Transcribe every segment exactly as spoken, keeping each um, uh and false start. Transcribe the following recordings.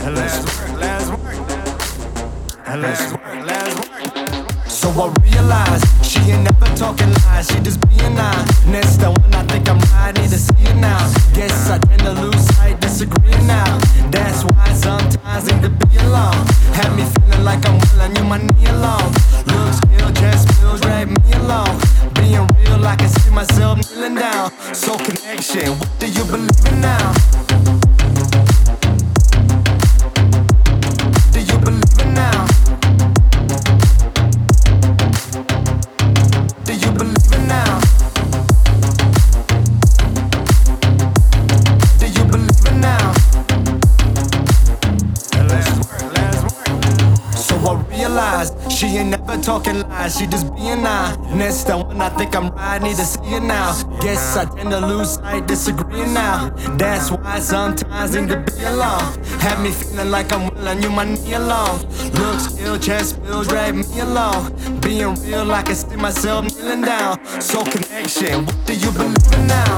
Let's work, let's work, let's work, let's work. So I realize she ain't never talking lies, she just being honest. The one I think I'm right, need to see it now. Guess I tend to lose sight, disagreeing now. That's why sometimes I need to be alone. Had me feeling like I'm willing you my knee alone. Looks, skill, just feels, drag me along. Being real, I can see myself kneeling down. So connection, what do you believe in now? She ain't never talking lies, she just being honest. The one I think I'm right, need to see it now. Guess I tend to lose sight, disagreeing now. That's why sometimes I need to be alone. Have me feeling like I'm willing you my knee alone. Looks, skill, chest, feel, drag me along. Being real, I can see myself kneeling down. So connection, what do you believe in now?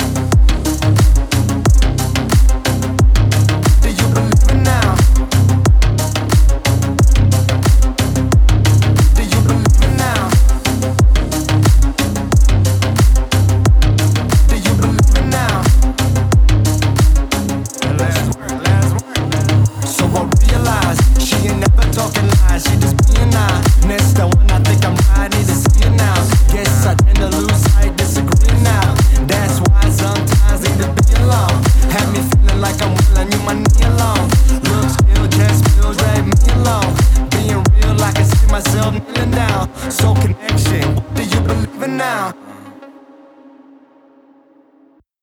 She just being honest. The one I think I'm right, need to see it now. Guess I tend to lose sight, disagree now. That's why sometimes I need to be alone. Have me feeling like I'm willing you my knee alone. Looks, skill, just feel, drag me along. Being real, I can see myself kneeling down. So connection, what do you believe in now?